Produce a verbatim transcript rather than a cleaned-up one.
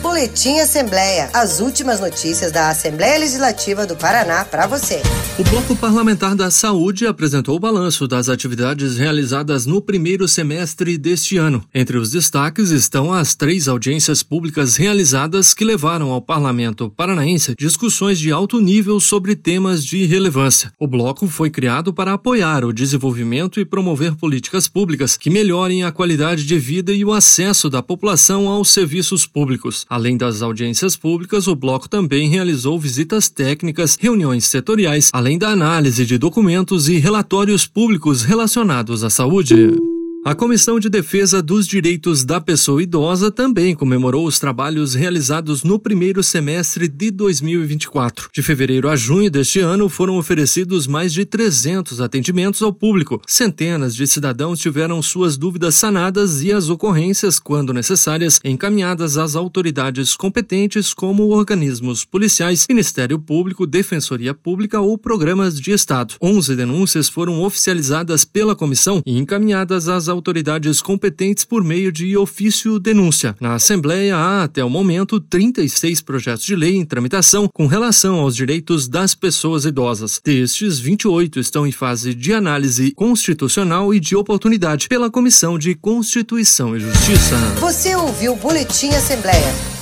Boletim Assembleia. As últimas notícias da Assembleia Legislativa do Paraná para você. O Bloco Parlamentar da Saúde apresentou o balanço das atividades realizadas no primeiro semestre deste ano. Entre os destaques estão as três audiências públicas realizadas que levaram ao Parlamento paranaense discussões de alto nível sobre temas de relevância. O bloco foi criado para apoiar o desenvolvimento e promover políticas públicas que melhorem a qualidade de vida e o acesso da população aos serviços públicos. Além das audiências públicas, o bloco também realizou visitas técnicas, reuniões setoriais, além da análise de documentos e relatórios públicos relacionados à saúde. A Comissão de Defesa dos Direitos da Pessoa Idosa também comemorou os trabalhos realizados no primeiro semestre de dois mil e vinte e quatro. De fevereiro a junho deste ano, foram oferecidos mais de trezentos atendimentos ao público. Centenas de cidadãos tiveram suas dúvidas sanadas e as ocorrências, quando necessárias, encaminhadas às autoridades competentes como organismos policiais, Ministério Público, Defensoria Pública ou programas de Estado. onze denúncias foram oficializadas pela comissão e encaminhadas às autoridades competentes por meio de ofício denúncia. Na Assembleia há, até o momento, trinta e seis projetos de lei em tramitação com relação aos direitos das pessoas idosas. Destes, vinte e oito estão em fase de análise constitucional e de oportunidade pela Comissão de Constituição e Justiça. Você ouviu o Boletim Assembleia.